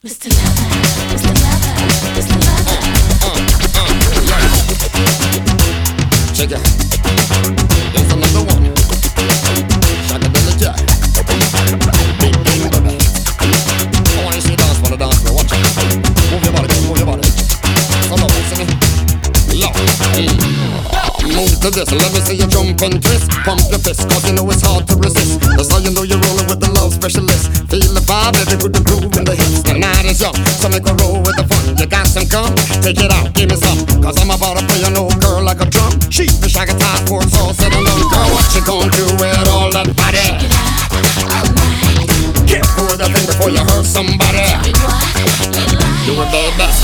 Mr. Lover, Mr. Lover, Mr. Lover. Check it. There's another one. Shaka Dilla Jack. Big Bang Baby. I wanna see you dance for the dance floor. Watch it. Move your body, move your body. Come on, listen me. Move to this, let me see you jump and twist. Pump your fist, cause you know it's hard to resist. That's how you know you're rolling with the love specialist. Feel the vibe, every good groove in the hips. The night is young, so make a roll with the fun. You got some cum? Take it out, give me some. Cause I'm about to play an old girl like a drum. She wish I could tie for it's all said and done. Girl, what you gonna do with all that body? Shake it out, all night. Get for the thing before you hurt somebody. Tell me what you like. Do it, baby.